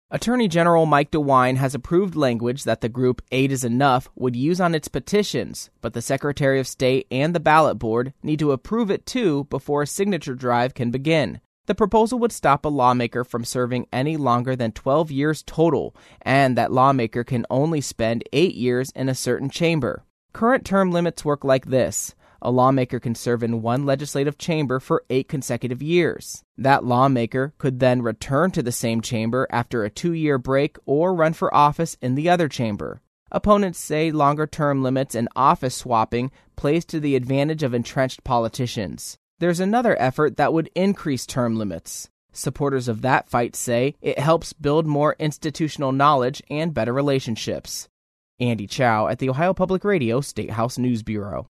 Attorney General Mike DeWine has approved language that the group 8 is Enough would use on its petitions, but the Secretary of State and the ballot board need to approve it too before a signature drive can begin. The proposal would stop a lawmaker from serving any longer than 12 years total, and that lawmaker can only spend 8 years in a certain chamber. Current term limits work like this. A lawmaker can serve in one legislative chamber for 8 consecutive years. That lawmaker could then return to the same chamber after a 2-year break or run for office in the other chamber. Opponents say longer term limits and office swapping plays to the advantage of entrenched politicians. There's another effort that would increase term limits. Supporters of that fight say it helps build more institutional knowledge and better relationships. Andy Chow at the Ohio Public Radio State House News Bureau.